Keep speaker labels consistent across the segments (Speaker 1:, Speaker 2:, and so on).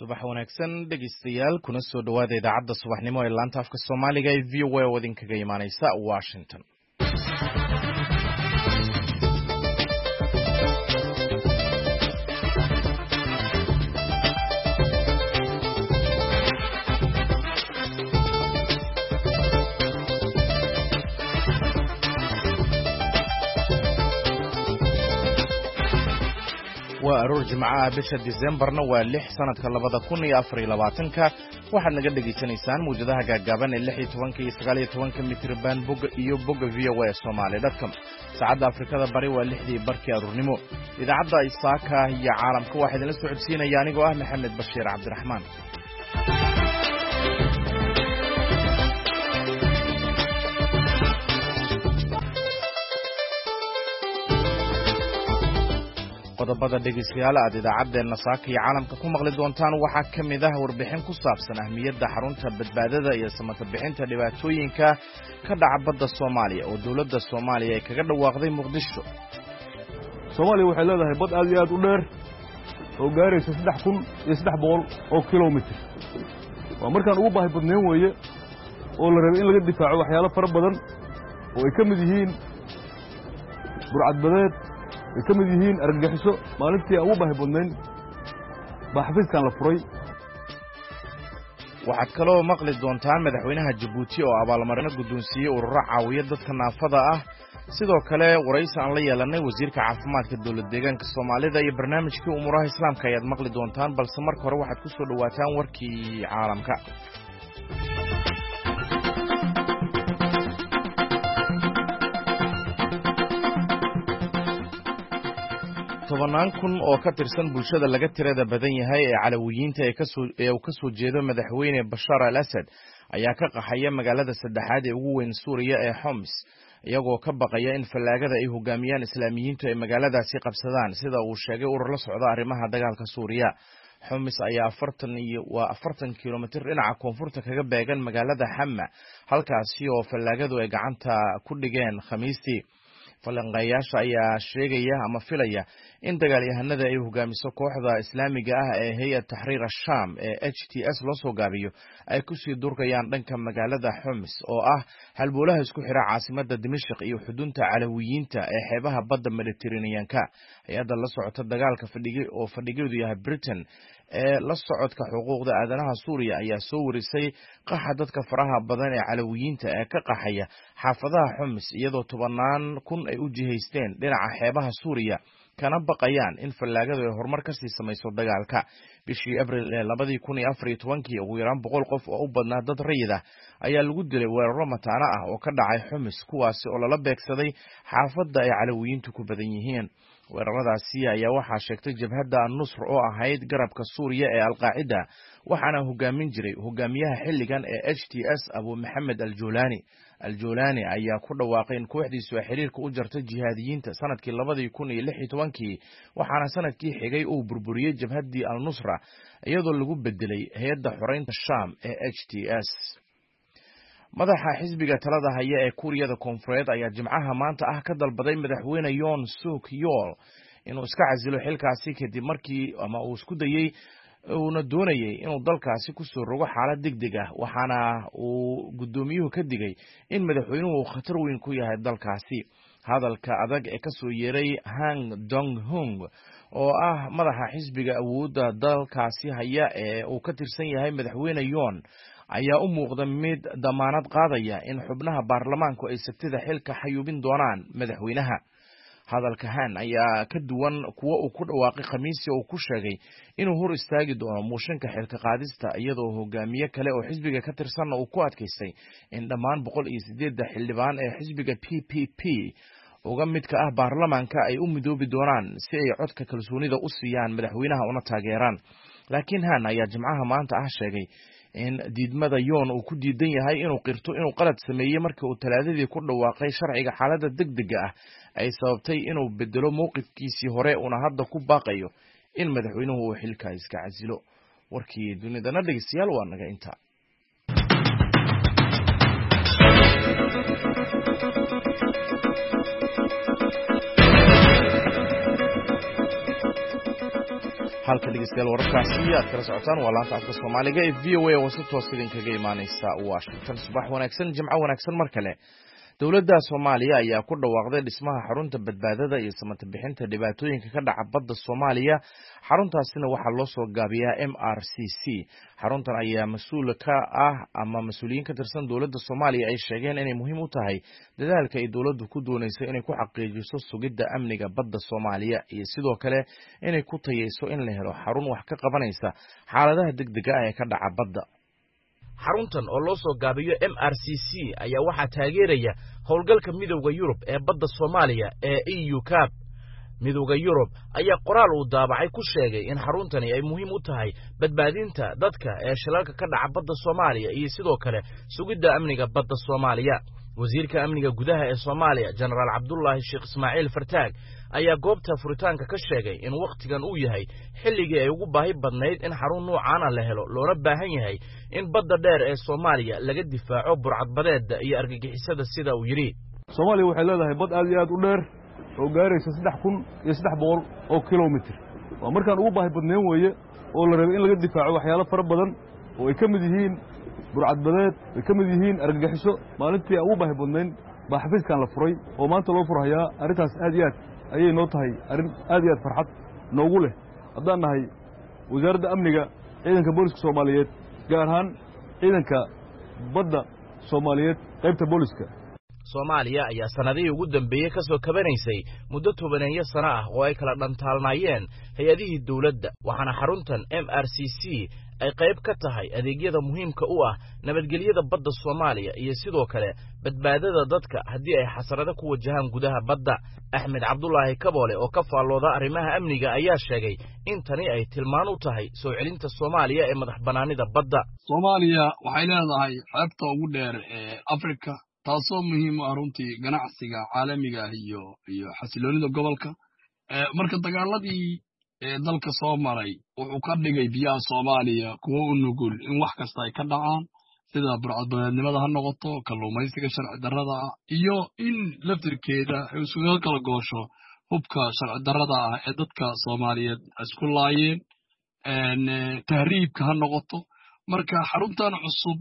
Speaker 1: subax wanaagsan dhegeystayaal kuna soo dhawaada idaacadda subaxnimo ee laanta afka Soomaaliga ee VOA oo idinkaga imaaneysa Washington. وأرور جمعة بشهر ديسمبرنا واللح سنة 2024 waxaad naga dhageysanaysaan muujadaha gaagaaban ee 16 iyo 19 mitir band bog iyo bog VOA@somali.com saacadda Afrikada bari waa 6 barkii aroornimo idaacadda Isaaka iyo caalamka waxa idin la socodsiinaya anigoo ah Maxamed Bashiir Cabdiraxmaan qodobada dhegeystayaal aad idaacaddeena Saaka iyo caalamka ku maqli doontaan waxa kamid ah warbixin ku saabsan ahmiyadda xarunta badbaadada iyo samata bixinta dhibaatooyinka ka dhaca badda Soomaaliya oo dawladda Soomaaliya ay kaga dhawaaqday Muqdisho.
Speaker 2: Soomaaliya waxay leedahay bad aad iyo aad u dheer oo gaaraysa 3300 oo kiiloomitir. waa markaan ugu baahi badneen weeye oo la rabay in laga difaaco waxyaalo fara badan oo ay kamid yihiin burcad badeed ay ka mid yihiin argagixiso maalintii ugu baahi badnayn baa xafiiskan la furay.
Speaker 1: waxaad kaloo maqli doontaan madaxweynaha Djibouti oo abaalmarino guddoonsiiyey ururo caawiya dadka naafada ah sidoo kale waraysi aan la yeelanay wasiirka caafimaadka dawladda deegaanka Soomaalida iyo barnaamijkii umuraha islaamka ayaad maqli doontaan balse marka hore waxaad ku soo dhawaataan warkii caalamka. tobanaan kun oo ka tirsan bulshada laga tirada badan yahay ee calawiyiinta ee uu ka soo jeedo madaxweyne Bashar al-Assad ayaa ka qaxaya magaalada saddexaad ee ugu weyn Suuriya ee Homs iyagoo ka baqaya in fallaagada ay hogaamiyaan islaamiyiintu ay magaaladaasi qabsadaan sida uu sheegay urur la socda arrimaha dagaalka Suuriya. Homs ayaa 40 kiiloomitir dhinaca koonfurta kaga beegan magaalada Hama halkaasi oo fallaagadu ay gacanta ku dhigeen Khamiistii. falanqeeyaasha ayaa sheegaya ama filaya in dagaalyahanada ay hogaamiso kooxda islaamiga ah ee Hay'at Tahrir al-Sham ee HTS loo soo gaabiyo ay ku sii durkayaan dhanka magaalada Homs oo ah halbowlaha isku xira caasimadda Dimashq iyo xudunta calawiyiinta ee xeebaha badda Mediterranean-ka. hay'adda la socota dagaalka fadhigeedu yahay Britain ee la socodka xuquuqda aadanaha Suuriya ayaa soo warisay qaxa dadka faraha badan ee calawiyiinta ee ka qaxaya xaafadaha Homs iyadoo 10 kun ay u jihaysteen dhinaca xeebaha Suuriya kana baqayaan in fallaagadu ay horumar ka sii samayso dagaalka. bishii Abriil 2024 ugu yaraan 100 qof oo u badnaa dad rayid ah ayaa lagu dilay weeraro mataana ah oo ka dhacay Homs kuwaasi oo lala beegsaday xaafadda ay calawiyiintu ku badan yihiin. weeraradaasi ayaa waxaa sheegtay jabhadda Nusr oo ahayd garabka Suuriya ee Al-Qaacida waxaana hogaamin jiray hogaamiyaha xilligan ee HTS Abu Mohammed al-Julani ayaa ku dhawaaqay in kooxdiisu ay xiriirka u jartay jihaadiyiinta sanadkii 2016 waxaana sanadkii xigay uu burburiyay jabhaddii Al-Nusra iyadoo lagu bedelay hay'adda xoreynta Sham ee HTS. madaxa xisbiga talada haya ee Kuuriyada Koonfureed ayaa jimcaha maanta ah ka dalbaday madaxweyne Yoon Suk Yeol inuu iska casilo xilkaasi kadib markii uu isku dayay uuna doonayay inuu dalkaasi ku soo rogo xaalad degdeg ah waxaana uu gudoomiyuhu ka digay in madaxweynuhu khatar weyn ku yahay dalkaasi. hadalka adag ee ka soo yeeray Hang Dong-hung oo ah madaxa xisbiga awoodda dalkaasi haya ee uu ka tirsan yahay madaxweyne Yoon ayaa u muuqda mid damaanad qaadaya in xubnaha baarlamaanku ay sabtida xilka xayuubin doonaan madaxweynaha. hadalka Han ayaa ka duwan kuwa uu ku dhawaaqay Khamiistii oo ku sheegay inuu hor istaagi doono mooshinka xilka qaadista iyadoo hogaamiye kale oo xisbiga ka tirsan uu ku adkaystay in dhammaan 108 xildhibaan ee xisbiga PPP uga midka ah baarlamaanka ay u midoobi doonaan si ay codka kalsoonida u siiyaan madaxweynaha una taageeraan. laakiin Han ayaa jimcaha maanta ah sheegay in diidmada Yoon uu ku diidan yahay inuu qirto inuu qalad sameeyay markii uu talaadadii ku dhawaaqay sharciga xaaladda degdega ah ay sababtay inuu bedelo mowqifkiisii hore una hadda ku baaqayo in madaxweynuhu uu xilka iska casilo. warkii dunidana dhegeystayaal waa naga inta. halka dhegeystayaal wararkaasi aad kala socotaan waa laanta afka Soomaaliga ee VOA oo si toos idinkaga imaanaysa Washington. Subax wanaagsan, jimco wanaagsan mar kale. Dowladda Soomaaliya ayaa ku dhawaaqday dhismaha xarunta badbaadada iyo samata bixinta dhibaatooyinka ka dhaca badda Soomaaliya. Xaruntaasina waxaa loo soo gaabiyaa MRCC. Xaruntan ayaa mas'uul ka ah ama mas'uuliyiin ka tirsan dowladda Soomaaliya ay sheegeen inay muhiim u tahay dadaalka ay dowladdu ku doonayso inay ku xaqiijiso sugidda amniga badda Soomaaliya iyo sidoo kale inay ku tayeyso in la helo xarun wax ka qabanaysa xaaladaha degdega ah ee ka dhaca badda. Xaruntan oo loo soo gaabiyo MRCC ayaa waxaa taageeraya howlgalka Midowga Yurub ee badda Soomaaliya ee EUCAP. Midowga Yurub ayaa qoraal uu daabacay ku sheegay in xaruntani ay muhiim u tahay badbaadinta dadka ee shilalka ka dhaca badda Soomaaliya iyo sidoo kale sugidda amniga badda Soomaaliya. Wasiirka amniga gudaha ee Soomaaliya General Abdullahi Sheikh Ismaaciil Fartaag ayaa goobta furitaanka ka sheegay in waqtigan uu yahay xilligii ay ugu baahi badnayd in xarun noocan ah la helo loona baahan yahay in badda dheer ee Soomaaliya laga difaaco burcadbadeedda iyo argagixisada sida uu yiri.
Speaker 2: Soomaaliya waxay leedahay bad aad u dheer oo gaaraysa 3,300 oo kiiloomitir. waa markaan ugu baahi badnayn weeye oo la rabay in laga difaaco waxyaalo fara badan oo ay ka mid yihiin burcadbadeed, ay ka mid yihiin argagixiso. maalintii ugu baahi badnayn baa xafiiskan la furay oo maanta loo furayaa. arrintaas aad ayay noo tahay arrin aad farxad noogu leh haddaan nahay wasaaradda amniga ciidanka booliska Soomaaliyeed, gaar ahaan ciidanka badda Soomaaliyeed qaybta booliska.
Speaker 1: Soomaaliya ayaa sanadihii ugu dambeeyay ka soo kabanaysay muddo 10 sano ah oo ay kala dhantaalnaayeen hay'adihii dawladda, waxaana xaruntan MRCC ay qayb ka tahay adeegyada muhiimka u ah nabadgelyada badda Soomaaliya iyo sidoo kale badbaadada dadka haddii ay xasarado ku wajahaan gudaha badda. Axmed Cabdullaahi Kaboole oo ka faallooda arrimaha amniga ayaa sheegay in tani ay tilmaan u tahay soo celinta Soomaaliya ee madax banaanida badda.
Speaker 3: Soomaaliya waxay leedahay xeebta ugu dheer ee Afrika, taasoo muhiim u ah runtii ganacsiga caalamiga ah iyo xasiloonida gobolka. marka dagaaladii dalka soo maray wuxuu ka dhigay biyaha Soomaaliya kuwo u nugul in wax kasta ay ka dhacaan, sida burcadbadeednimada ha noqoto, kalluumaysiga sharci darrada ah, iyo in laftirkeeda ay isugu kala goosho hubka sharci darrada ah ee dadka Soomaaliyeed isku laayeen, tahriibka ha noqoto. marka xaruntan cusub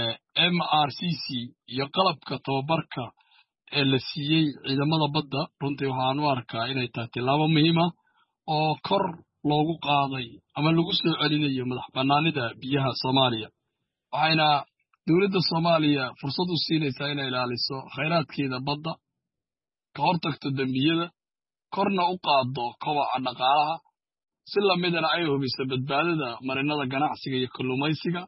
Speaker 3: MRCC iyo qalabka tababarka ee la siiyey ciidamada badda runtii waxaan u arkaa inay tahay tilaabo muhiim ah oo kor loogu qaaday ama lagu soo celinayo madax banaanida biyaha Soomaaliya. waxayna dowladda Soomaaliya fursad u siinaysaa inay ilaaliso kheyraadkeeda badda, ka hortagto dambiyada, korna u qaado kobaca dhaqaalaha, si lamidana ay hubiso badbaadada marinada ganacsiga iyo kalluumaysiga.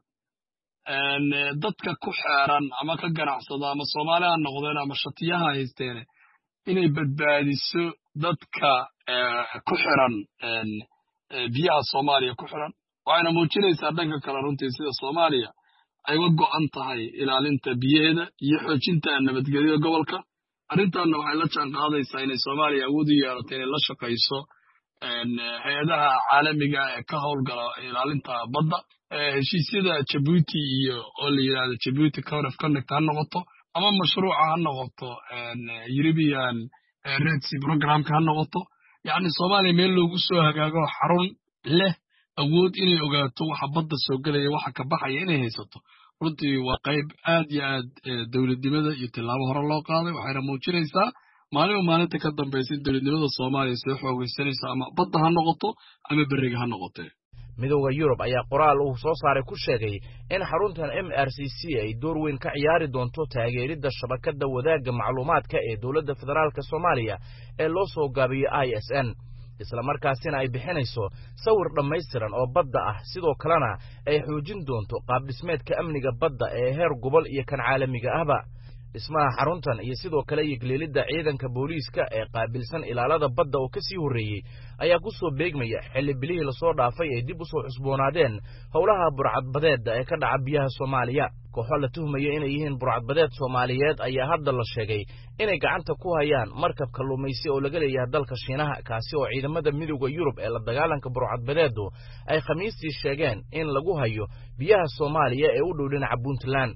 Speaker 3: dadka ku xeeran ama ka ganacsada ama Soomaali ha noqdeen ama shatiyaha haysteen inay badbaadiso dadka ku xiran biyaha Soomaaliya ku xiran. waxayna muujinaysaa dhanka kale runtii sida Soomaaliya ay uga go'an tahay ilaalinta biyaheeda iyo xoojinta nabadgelyada gobolka. arrintaana waxay la jaan qaadaysaa inay Soomaaliya awood u yeelato inay la shaqayso hay'adaha caalamiga ee ka howlgala ilaalinta badda. heshiisyada Djibouti iyo oo la yiraahdo Djibouti Code of Conduct ha noqoto ama mashruuca ha noqoto European Red Sea Programka ha noqoto, yacni Soomaaliya meel loogu soo hagaago xarun leh awood inay ogaato waxa badda soo galaya waxa ka baxaya inay haysato. runtii waa qayb aad dowladnimada iyo tilaabo hore loo qaaday. waxayna muujinaysaa maalinta ka dambaysa in dowladnimada Soomaaliya soo xoogaysanayso ama badda ha noqoto ama beriga ha noqoto.
Speaker 1: Midowga Yurub ayaa qoraal uu soo saaray ku sheegay in xaruntan MRCC ay door weyn ka ciyaari doonto taageeridda shabakadda wadaagga macluumaadka ee dowladda federaalka Soomaaliya ee loo soo gaabiyo ISN, isla markaasina ay bixinayso sawir dhammaystiran oo badda ah, sidoo kalena ay xoojin doonto qaab dhismeedka amniga badda ee heer gobol iyo kan caalamiga ahba. dhismaha xaruntan iyo sidoo kale yigleelidda ciidanka booliiska ee qaabilsan ilaalada badda oo ka sii horeeyay ayaa ku soo beegmaya xilli bilihii la soo dhaafay ay dib u soo cusboonaadeen howlaha burcadbadeedda ee ka dhaca biyaha Soomaaliya. kooxo la tuhmaya inay yihiin burcadbadeed Soomaaliyeed ayaa hadda la sheegay inay gacanta ku hayaan markab kalluumaysi oo laga leeyahay dalka Shiinaha, kaasi oo ciidamada Midowga Yurub ee la dagaalanka burcadbadeeddu ay Khamiistii sheegeen in lagu hayo biyaha Soomaaliya ee u dhow dhinaca Puntland.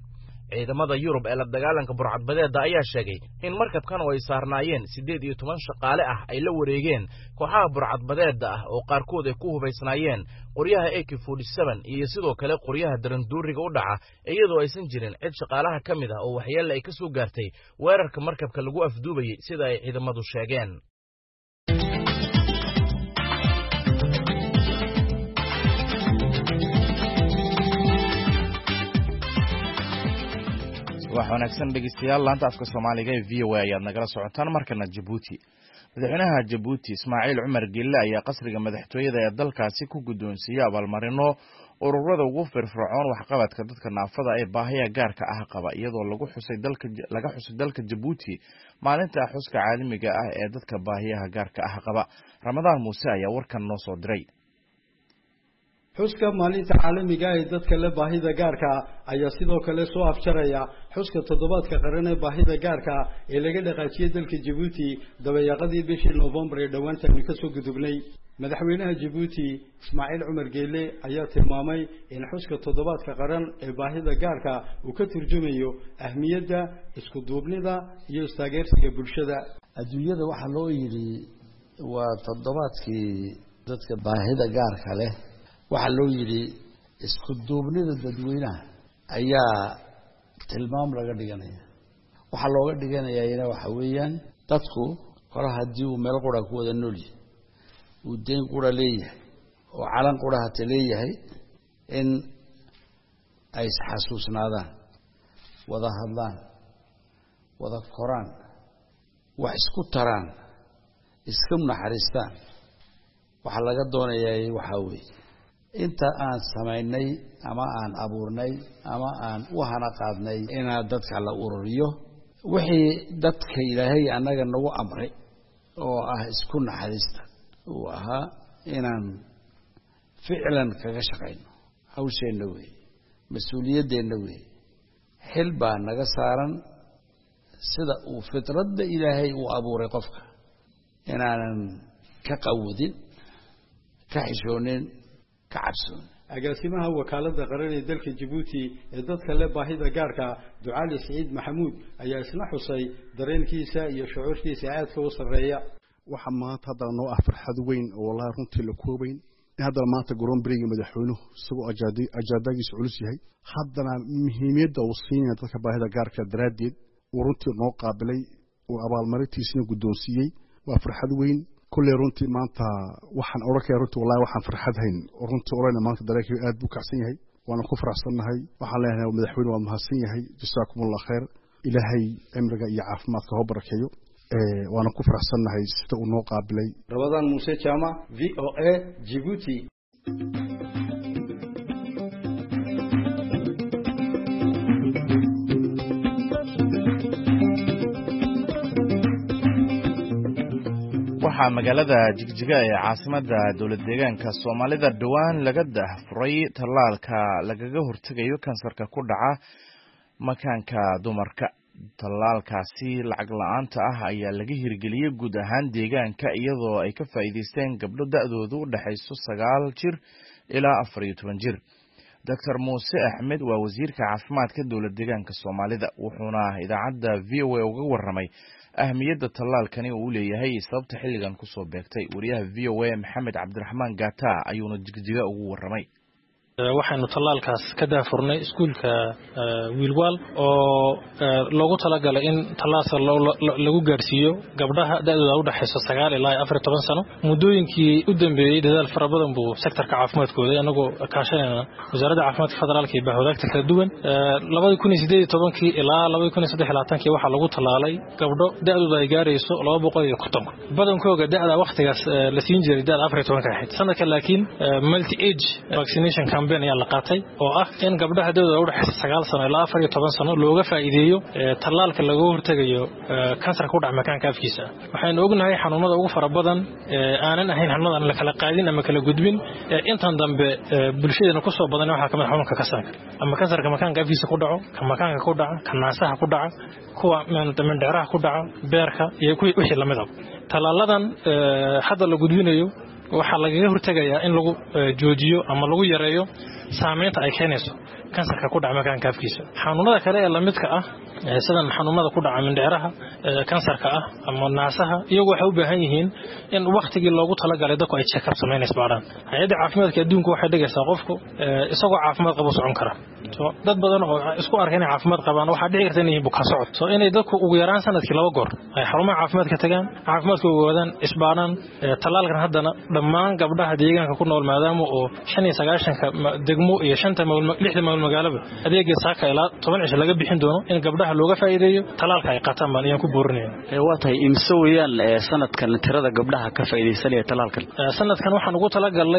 Speaker 1: ciidamada Yurub ee la dagaalanka burcadbadeeda ayaa sheegay in markabkan oo ay saarnaayeen 18 shaqaale ah ay la wareegeen kooxaha burcadbadeeda ah oo qaarkood ay ku hubaysnaayeen qoryaha AK47 iyo sidoo kale qoryaha daranduuriga u dhaca iyadoo aysan jirin cid shaqaalaha kamid ah oo waxyeello ay ka soo gaartay weerarka markabka lagu afduubayay sida ay ciidamadu sheegeen. wax wanaagsan dhegeystayaal laanta afka Soomaaliga ee VOA ayaad nagala socotaan markana Djibouti. Madaxweynaha Djibouti Ismaaciil Cumar Gille ayaa qasriga madaxtooyada ee dalkaasi ku gudoonsiiyay abaalmarino ururada ugu firfircoon waxqabadka dadka naafada ee baahiyaha gaarka ah qaba iyadoo laga xusay dalka Djibouti maalinta xuska caalamiga ah ee dadka baahiyaha gaarka ah qaba. Ramadaan Muuse ayaa warkan noo soo diray.
Speaker 4: xuska maalinta caalamiga ee dadka la baahida gaarka ayaa sidoo kale soo afjaraya xuska toddobaadka qaran ee baahida gaarka ee laga dhaqaajiyay dalka Djibouti dabayaaqadii bishii November ee dhawaantan ka soo gudubnay. madaxweynaha Djibouti Ismaaciil Cumar Gille ayaa tilmaamay in xuska toddobaadka qaran ee baahida gaarka uu ka turjumayo ahmiyadda isku duubnida iyo taageersiga bulshada.
Speaker 5: adduunyada waxa loo yiri waa toddobaadkii dadka baahida gaarka leh waxa loo yiri isku duubnida dadweynaha ayaa tilmaam laga dhiganaya. waxa looga dhiganayaa waxa weeyaan dadku kala hadii uu meel qura ku wada nool yahay uu deen qura leeyahay oo calan qura hata leeyahay in ay xasuusnaadaan wada hadlaan wada koraan wax isku taraan isku naxariistaan waxa laga doonayaa waxa weeye inta aan sameynay ama aan abuurnay ama aan u hana qaadnay in dadka la ururiyo wixii dadka Ilaahay anaga nagu amray oo ah isku naxariista oo aha inaan ficlan kaga shaqeyno hawsheena weey mas'uuliyadeena weey xil baa naga saaran sida uu fitradda Ilaahay uu abuuray qofka inaanan ka qawdin ka xishoonin
Speaker 4: agaasimaha wakaalada qaran ee dalka Djibouti ee dadka la baahida gaarka Ducaali Saciid Maxamuud ayaa isna xusay dareenkiisa iyo shucuurtiisa aadka u sareeya.
Speaker 6: waxa maanta hadda noo ah farxad weyn oo la runtii la koobayn hadda maanta Grand Prix madaxweynuhu isagoo ajaadagiisa culus yahay haddana muhiimada uu siinaya dadka baahida gaarka daraadeed uu runtii noo qaabilay oo abaalmarintiisina gudoonsiyay waa farxad weyn. كل رنتي مانتا وحن أوراك يا رنتي والله وحن فرحت هين رنتي أورانا مانتا دراك يقاد بوك عسين هاي وأنا كفر عصنا هاي وحنا ومدحوين ومهسين هاي جزاكم الله خير إلى هاي أمرك يعاف ما تهبرك يو وأنا كفر عصنا هاي ستة ونوقع بلي.
Speaker 4: رمضان موسى جامع VOA جيبوتي.
Speaker 1: waxaa magaalada Jigjiga ee caasimadda dawlad deegaanka Soomaalida dhawaan laga daahfuray tallaalka lagaga hortagayo kansarka ku dhaca makaanka dumarka. tallaalkaasi lacag la'aanta ah ayaa laga hirgeliyay guud ahaan deegaanka iyadoo ay ka faa'iideysteen gabdho da'doodu u dhaxayso 9 jir ilaa 14 jir. Dr. Muuse Axmed waa wasiirka caafimaadka dawlad deegaanka Soomaalida wuxuuna idaacadda VOA uga warramay ahmiyadda tallaalkani uu leeyahay sababta xilligan ku soo beegtay. wariyaha VOA Maxamed Cabdiraxmaan Gaata ayuuna Jigjiga ugu warramay.
Speaker 7: waxaanu tallaalkaas ka daafurnay iskuulka Wiilwaal oo loogu talagalay in tallaalka lagu gaarsiiyo gabdhaha da'dooda u dhaxayso 9 ilaa 14 sano. muddooyinkii u dambeeyay dadaal fara badan buu sektorka caafimaadkooda anagoo kaashanayna wasaaradda caafimaadka federaalka iyo bahwadaagta kala duwan 2018 ilaa 2023 waxa lagu tallaalay gabdho da'dooda ay gaarayso 250 badankooda da'da waqtigaas la siin jiray da'da 14 ahayd. sanadka laakiin multi age vaccination ayaa la qaatay oo ah in gabdhaha da'dooda u dhaxaysa 9 sano ilaa 14 sano looga faa'iideeyo tallaalka lagu hortagayo kansarka ku dhaca makaanka afkiisa. waxaan ognahay xanuunada ugu fara badan aanan ahayn xanuunada la kala qaadin ama kala gudbin intan dambe bulshadana ku soo badan waxa kamid xanuunka kansarka ama kansarka makaanka afkiisa ku dhaco ka makaanka ku dhaca ka naasaha ku dhaca kuwa mindhicraha ku dhaca beerka iyo wixii lamid ah. tallaaladan hadda la gudbinayo waxa laga hortagayaa in lagu joojiyo ama lagu yareeyo saameynta ay keenayso kansarka ku dhaca makaanka afkiisa xanuunada kale ee lamidka ah sida xanuunada ku dhaca mindhicraha kansarka ah ama naasaha iyagu waxay u baahan yihiin in waqtigii loogu talagalay dadku ay check up sameeyaan baadhaan hay'adda caafimaadka adduunka waxay dhigaysaa qofku isagoo caafimaad qabo socon kara dad badan oo isku arkay inay caafimaad qabaan waxa dhici karta inay bukaan socod inay dadku ugu yaraan sanadkii 2 goor ay xarumaha caafimaadka tagaan caafimaadka ugu wadaan isbaaraan talaalkan haddana dhammaan gabdhaha deegaanka ku nool maadaama oo 95 degmo iyo 6 maal magaalaba adeega saaka ilaa 10 cisho laga bixin doono in gabdhaha looga faa'iideeyo talaalka ay qaataan baan ku boorinayna
Speaker 8: waa tahay imso weeyaan sanadkan tirada gabdhaha ka faa'iideysanaya talaalkan
Speaker 7: sanadkan waxaan ugu talagalnay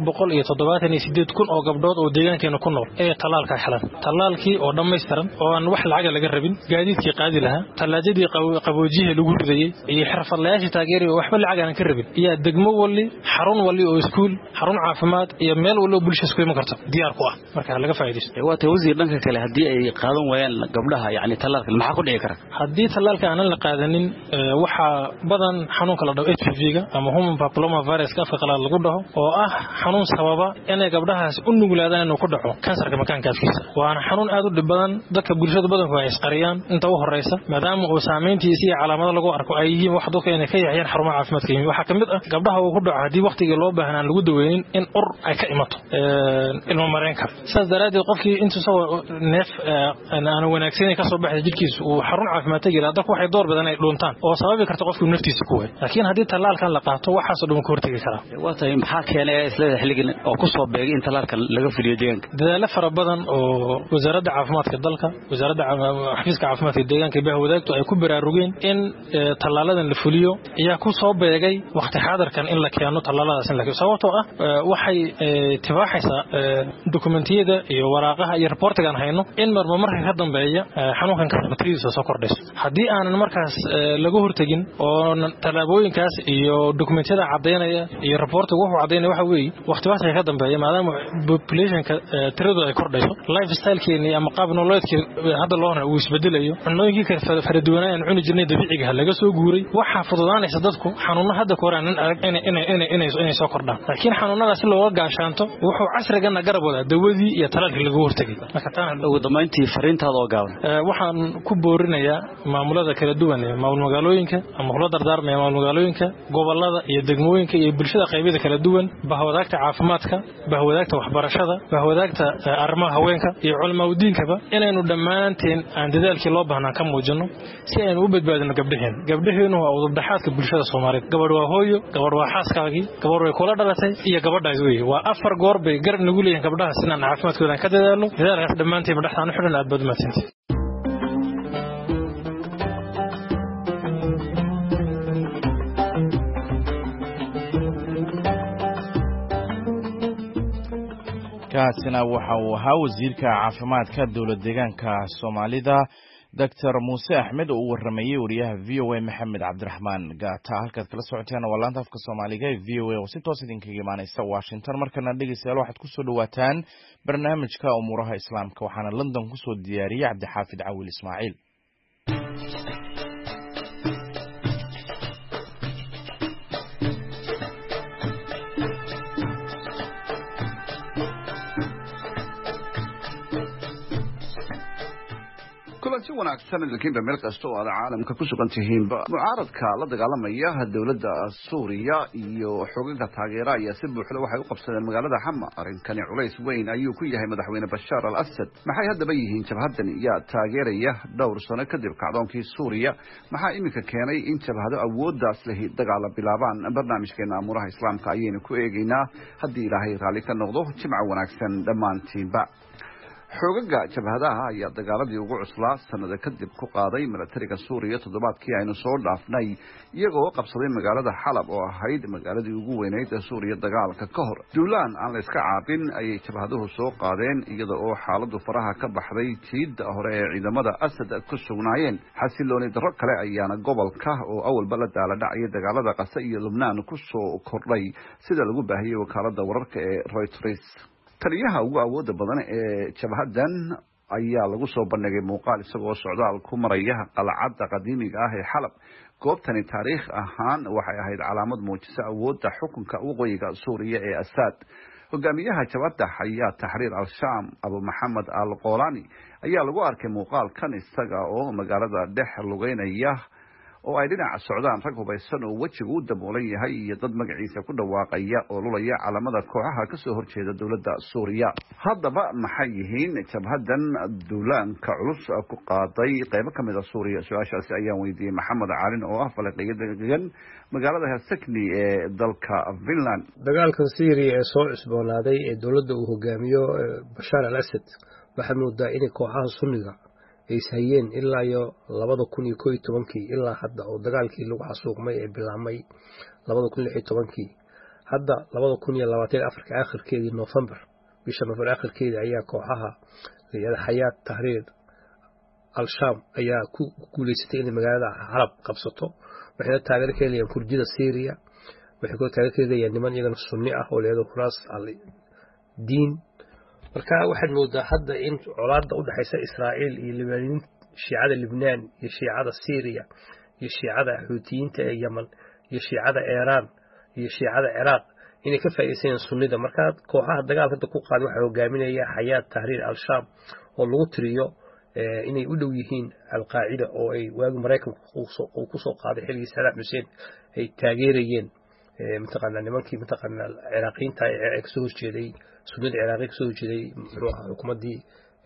Speaker 7: 478 kun oo gabdhood oo deegaankeena ku nool ee talaalka xalan talaalkii oo dhameystiran oo aan wax lacag laga rabin gaadiidkii qaadi lahaa talaajadii qaboojiye lagu ridayay iyo xirfadlayaasha taageeray oo waxba lacag aan ka rabin iyo degmo wali xarun wali oo iskuul xarun caafimaad iyo meel wali oo bulshada isku iman karto diyaar ku ah marka laga faa'iideysto
Speaker 8: waa tahay wasiir dhanka kale hadii ay qaadan waayaan gabdhaha yaani talaalka maxaa ku dhici kara
Speaker 7: hadii talaalka aan la qaadanin waxa badan xanuunka la dhaho HPV-ga ama human papilloma virus ka afqalaad lagu dhaho oo ah xanuun sababa inay gabdhahaas u nuglaadaan inuu ku dhaco kansarka makaanka afkiisa waana xanuun aad u dhib badan dadka bulshada badanku ay isqariyaan inta u horeysa maadaama uu saameyntiisa iyo calaamado lagu arko ay yihiin wax dadka inay ka yahyaan xarumaha caafimaadka waxa kamid ah gabdhaha uu ku dhaco hadii waqtiga loo baahnaan lagu daweynin in ur ay ka imato ilmo mareenka saas daraadii qofkii intuu soo neef aan wanaagsan ka soo baxay jidhkiisa uu xarun caafimaad tagiila dadku waxay door badan ay dhuuntaan oo sababi karta qofku naftiisa ku way laakiin hadii talaalkan la qaato waxa soo dhan ku hortagi kara
Speaker 8: waa tahay maxaa keenay isla xilligan oo ku soo beegay in talaalkan laga fuliyo deegaanka
Speaker 7: dadaal fara badan oo wasaaradda caafimaadka dalka wasaaradda xafiiska caafimaadka deegaanka baa wadaagto ay ku baraarugeen in talaaladan la fuliyo ayaa ku soo beegay waqti xaadirkan in la keeno talaaladaas in la keeno sababtoo ah waxay tibaaxaysa dokumentiyada iyo waraaqaha iyo reportigan hayno in marka ka dambeeya xanuunkan ka tiradiisa soo kordhayso hadii aanan markaas laga hortagin oo talaabooyinkaas iyo dokumentiyada cadeynaya iyo reportiga wuxuu cadeynaya waxa weey waqtigaas ka dambeeya maadaama populationka tiradu ay kordhayso lifestyle-keeni ama qaab nololeedkii hadda loo hanayo uu isbedelayo cunooyinkii kala faraduwanaan cuni jirnay dabiiciga laga soo guuray waxa fududaanaysa dadku xanuunada hadda koraan inay soo kordhaan laakiin xanuunadaas loo gaashaanto wuxuu casrigan garab wada dawadii iyo talaalkii lagu hortagay
Speaker 8: marka taan ugu dambeyntii fariintaada oo gaaban
Speaker 7: waxaan ku boorinayaa maamulada kala duwan ee maamul magaalooyinka ama howlo dardaarmaya maamul magaalooyinka gobolada iyo degmooyinka iyo bulshada qaybada kala duwan bahwadaagta caafimaadka bahwadaagta waxbarashada bahwadaagta arrimaha haweenka iyo culimada inaynu dhamaanteen aan dadaalkii loo baahnaa ka muujino si aynu u badbaadino gabdhaheenu waa udubdhaxaadka bulshada Soomaaliyeed gabadh waa hooyo gabadh waa xaaskaagii gabadh way kula dhalatay iyo gabadhaas weey waa 4 goor bay garab nagu leeyihiin gabdhaha sinaan caafimaadkooda ka dadaalo dadaalkaas dhamaanteen madaxtaan u xidhan aad badmaadsantii
Speaker 1: kaasina waxa uu ahaa wasiirka caafimaadka dowlad deegaanka Soomaalida Dr. Muuse Axmed oo waramayay wariyaha VOA Maxamed Cabdiraxmaan Gaata halkaad kala socoteen waa laanta afka Soomaaliga ee VOA oo si toos idinkaga imaanaysa Washington markana dhageystayaal waxaad ku soo dhawaataan barnaamijka umuuraha islaamka waxaana London ku soo diyaariyay Cabdixaafid Cawil Ismaaciil
Speaker 9: si wanaagsan laakiin meel kasta oo caalamka ku sugan tihiinba mucaaradka la dagaalamaya dawladda Suuriya iyo xoogagga taageera ayaa si buuxda waxay u qabsadeen magaalada Xama arrinkani culays weyn ayuu ku yahay madaxweyne Bashar al-Assad maxay hadaba yihiin jabhadan iyo taageeraya dhowr sano kadib kacdoonkii Suuriya maxaa imika keenay in jabhado awooddaas leh dagaal bilaabaan barnaamijkeena amuraha islaamka ayaynu ku eegaynaa haddii Ilaahay raali ka noqdo jimco wanaagsan dhamaantiinba xoogagga jabhadaha ayaa dagaaladii ugu cuslaa sanada kadib ku qaaday militariga Suuriya toddobaadkii aynu soo dhaafnay iyagoo qabsaday magaalada Xalab oo ahayd magaaladii ugu weynayd ee Suuriya dagaalka ka hor duulaan aan la iska caabin ayay jabhaduhu soo qaadeen iyada oo xaaladu faraha ka baxday jiidda hore ee ciidamada Assad ku sugnaayeen xasilooni darro kale ayaana gobolka oo awalba la daala dhacay dagaalada Qasa iyo Lubnaan ku soo kordhay sida lagu baahiyay wakaaladda wararka ee Reuters taliyaha ugu awoodda badan ee jabhadan ayaa lagu soo bandhigay muuqaal isagoo socdaal ku maraya qalcadda qadiimiga ah ee Xalab goobtani taariikh ahaan waxay ahayd calaamad muujisa awoodda xukunka waqooyiga Suuriya ee Assad hogaamiyaha jabhadda xayaa taxriir al-shaam abu maxamed al-qolani ayaa lagu arkay muuqaalkan isaga oo magaalada dhex lugeynaya oo ay dhinaca socdaan rag hubaysan oo wejigu u daboolan yahay iyo dad magaciisa ku dhawaaqaya oo lulaya calamada kooxaha ka soo horjeeda dowladda Suuriya. Haddaba maxay yihiin jabhadan duulaanka culus ku qaaday qaybo ka mid ah Suuriya? Su'aashaasi ayaan weydiiyey Maxamed Caalin oo ah falanqeeye degan magaalada Helsinki ee dalka Finland.
Speaker 10: Dagaalka Suuriya ee soo cusboonaaday ee dowladda uu hogaamiyo Bashar al-Assad waxaa moodaa in kooxaha Sunniga ay sayeen ilaa iyo 2011 ilaa hadda oo dagaalkii lagu xasuuqmay ee bilaabmay 2016 hadda 2024 aakhirkeedii November bisha November aakhirkeedii ayaa kooxaha Hayat Tahrir al-Sham ayaa ku guuleysatay in magaalada Halab qabsato waxay taageero ka helayaan Kurdida Syria waxay ku taageero ka helayaan niman iyagana Sunni ah oo leedo Khuraas al-Diin marka waxaad moodaa hadda in colaadda u dhaxaysa Israa'iil iyo Lebanon shiicada Lebanon iyo shiicada Syria iyo shiicada Xuutiyiinta ee Yemen iyo shiicada Iran iyo shiicada Iraq inay ka faa'iideysan Sunnida marka kooxaha dagaalka ku qaaday waxa hogaaminaya Hayat Tahrir al-Sham oo lagu tiriyo inay u dhow yihiin al-Qaacida oo ay waagi Mareykanka ku soo qaaday xilligii Saddam Hussein ay taageerayeen متقنا نمانكي متقنا العراقيين تاع كسور جدي سودان العراقي كسور جدي حكومة دي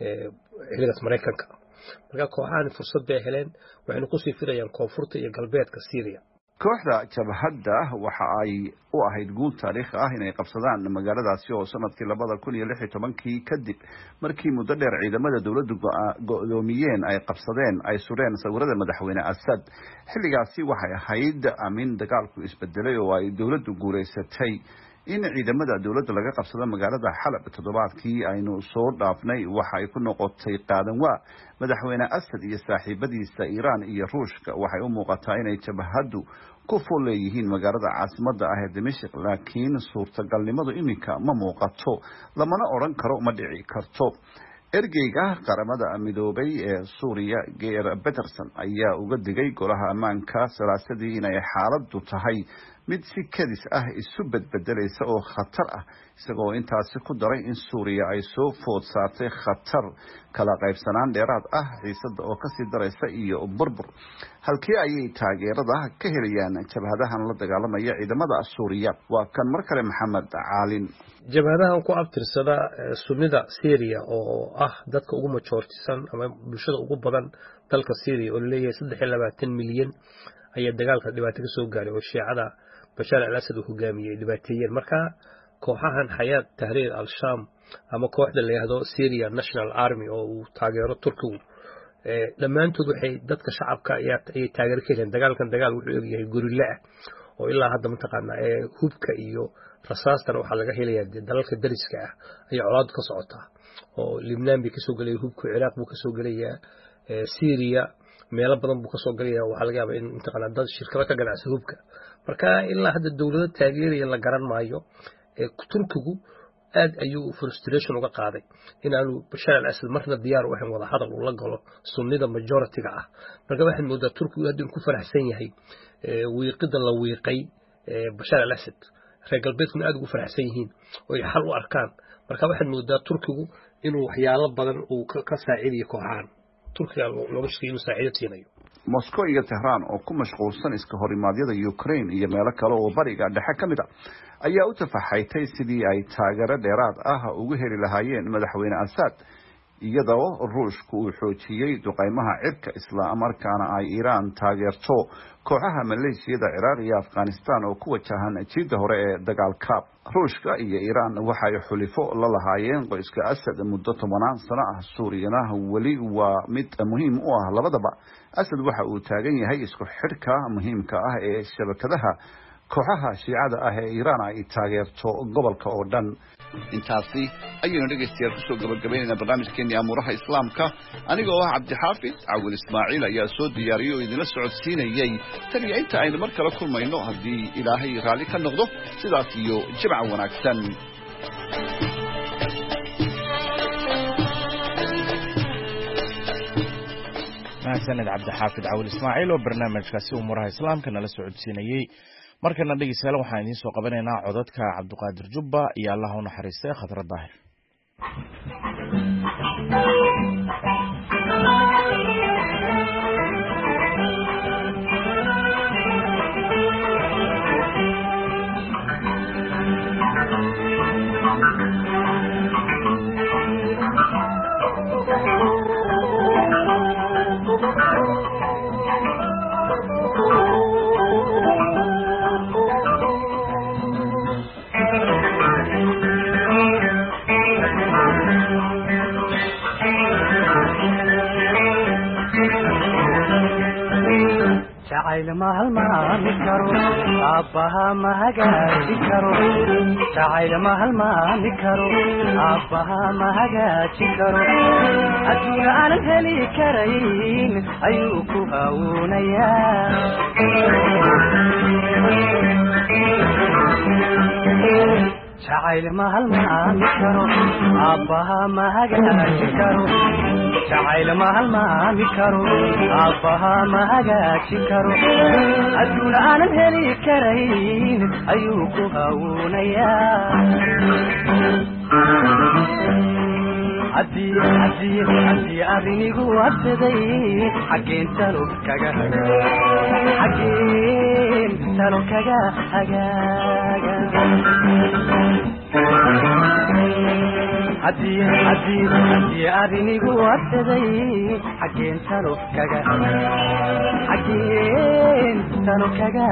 Speaker 10: هلقة مريكانكا marka kooxahan fursad bay heleen waxayna ku sii firayaan koonfurta iyo galbeedka Syria.
Speaker 9: Kooxda jabhadda waxa ay u ahayd guul taariikhi ah inay qabsadaan magaaladaasi oo sanadkii 2016 kadib markii muddo dheer ciidamada dawladdu go'doomiyeen ay qabsadeen ay sureen sawirada madaxweyne Assad. Xilligaasi waxay ahayd amin dagaalku isbedelay oo ay dawladdu guuleysatay in ciidamada dawladda laga qabsado magaalada Halab toddobaadkii aynu soo dhaafnay waxa ay ku noqotay qaadan waa madaxweyne Assad iyo saaxiibadiisa Iran iyo Ruushka waxay u muuqataa inay jabhaddu ku fuleeyihiin magaalada caasimadda ah ee Dimashq laakiin suurtagalnimadu iminka ma muuqato lamana oran karo ma dhici karto. ergeyga qaramada midoobay ee Suuriya Geir Peterson ayaa uga digay golaha ammaanka salaasadii inay xaaladdu tahay mid si kadis ah isu bedbedelaysa oo khatar ah isagoo intaasi ku daray in Suuriya ay soo food saartay khatar kala qaybsanaan dheeraad ah xiisada oo ka sii daraysa iyo burbur halkii ay taageerada ka helayaan jabhadahan la dagaalamaya ciidamada Suuriya. Waa kan mar kale Maxamed Caalin.
Speaker 10: jabhadahan ku abtirsada Sunnida Syria oo ah dadka ugu majoritisan ama bulshada ugu badan dalka Syria oo leeyahay 23 milyan ayaa dagaalka dhibaato ka soo gaaray oo shiicada Bashar al-Assad uu hogaamiyay dhibaateeyeen marka kooxahan Hayat Tahrir al-Sham ama kooxda la yiraahdo Syria National Army oo uu taageero Turkigu dhamaantood waxay dadka shacabka ay taageero ka heleen dagaalkan dagaal wuxuu yahay gorilla ah oo ilaa hadda mataqaana hubka iyo rasaastan waxa laga helayaa dalalka dariska ah ay colaad ka socota oo Lebanon bi ka soo galay hubka Iraq buu ka soo galaya Syria meelo badan buu ka soo galaya waxa laga yaabaa in mataqaana dad shirkado ka ganacsiga hubka marka ilaa hadda dawladda taageeraya la garan maayo Turkigu aad ayuu frustration uga qaaday in aanu Bashar al-Assad marna diyaar u ahayn wada hadal uu la galo Sunnida majority-ga ah marka waxaan moodaa Turkigu aad ku faraxsan yahay wiiqida la wiiqay Bashar al-Assad reer galbeedkuna aad ugu faraxsan yihiin oo ay xal u arkaan marka waxaan moodaa Turkigu inuu waxyaalo badan uu ka saaciidiyo kooxahan Turkiga looga shaqeeyo saaciidatiinayo.
Speaker 9: Moscow iyo Tehran oo ku mashquulsan iska horimaadyada Ukraine iyo meelo kale oo bariga dhexe ka mid ah ayaa u tafaxaytay sidii ay taageero dheeraad ah ugu heli lahaayeen madaxweyne Assad iyadoo Ruushku uu xoojiyay duqeymaha cirka isla markaana ay Iran taageerto kooxaha Maleeshiyada Ciraaq iyo Afghanistan oo ku wajahan jiida hore ee dagaalka. Ruushka iyo Iran waxay xulifo la lahaayeen qoyska Assad muddo 10 sano ah. Suuriyana wali waa mid muhiim u ah labadaba. Assad waxa uu taagan yahay isku xidhka muhiimka ah ee shabakadaha kooxaha shiicada ah ee Iran ay taageerto gobolka oo dhan. intaasi ayaynu dhegeystayaal ku soo gabagabeynayna barnaamijkeennii amuuraha islaamka anigoo ah Cabdixaafid Cawil Ismaaciil ayaa soo diyaariyay oo idinla socodsiinayay tan iyo inta aynu mar kale kulmayno haddii Ilaahay raali ka noqdo sidaas iyo jimca wanaagsan.
Speaker 1: mahadsanid Cabdixaafid Cawil Ismaaciil oo barnaamijkaasi umuuraha islaamka nala socodsiinayay. markana dhegeystayaal waxaan idiin soo qabanaynaa codadka Cabduqaadir Jubba iyo Allah u naxariistay Khadra Daahir.
Speaker 11: تعال ما نكرو أبها ما هجاج كرو تعال ما نكرو أبها ما هجاج كرو أدور على الهلي كريم أيوكو هونيا تعال ما نكرو أبها ما هجاج كرو تعال ما نكرو أبها ما هجاج كرو أدور على الهلي كريم أيوكو هونيا عدي أرني قوات دي حقين تلو كجا حقين تلو كجا عدي أرني قوات دي حقين تلو كجا حقين تلو كجا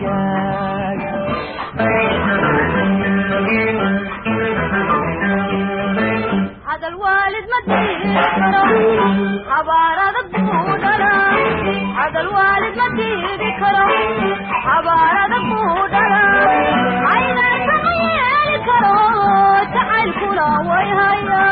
Speaker 12: هذا الوالد مديه كرم حبارة بودنا هذا الوالد مديه كرم حبارة بودنا عين سمية كرم تعال كلا ويهيا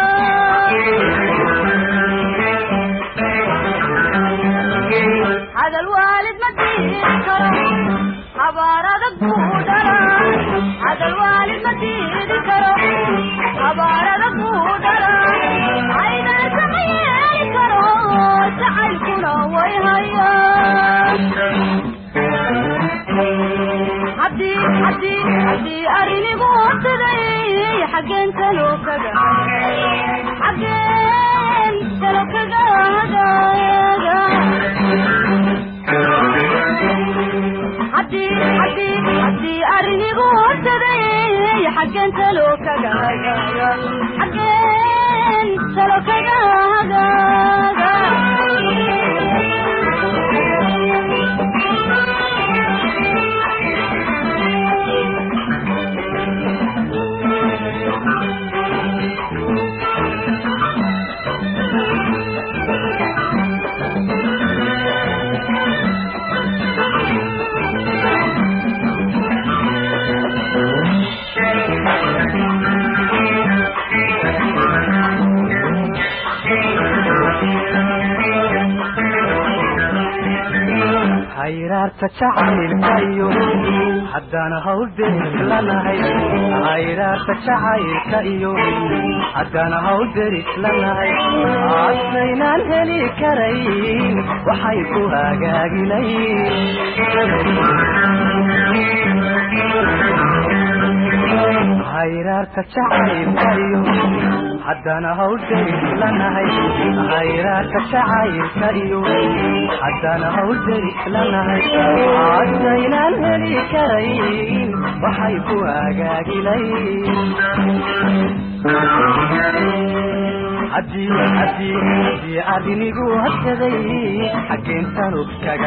Speaker 12: هذا الوالد مديه كرم حبارة بودنا هذا الوالد مديه كرم حبارة بودنا عين سمية كرم تعال كلا ويهيا عدي أرني قوات دي حقين تلو كذا حقين تلو كذا عدي أرني قوات دي حقين تلو كذا حقين تلو كذا
Speaker 11: hayraarta jacaylkayo haddana hawlderis lanahay hayraarta jacaylkayo haddana hawlderis lanahay asaynaan heli karayn waxay ku hagaagilayn hayraarta jacaylkayo haddana hawlderis lanahay hayraarta jacaylkayo haddana hawlderis lanahay asaynaan heli karayn waxay ku hagaagilayn haddii arinigu hadkaday xaggeen talo kaga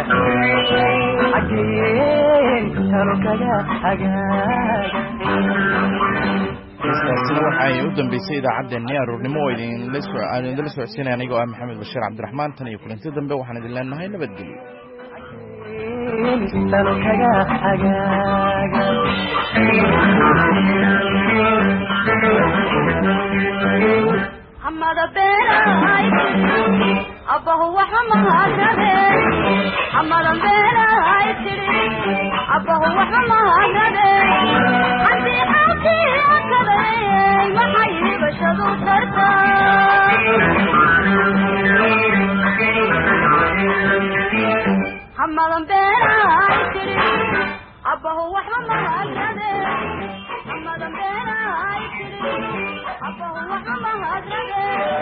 Speaker 1: heestaasina waxay u dambeysay idaacaddeenii aroornimo oo idinla socodsiinaya anigoo ah maxamed bashiir cabdiraxmaan tan iyo kulanti dambe waxaan idin leenahay nabadgelyo
Speaker 12: حمد بيراي أبوه وحمد هذا حمد بيراي أبوه وحمد هذا عندي حكي هكذا ما حي بشدو ترتا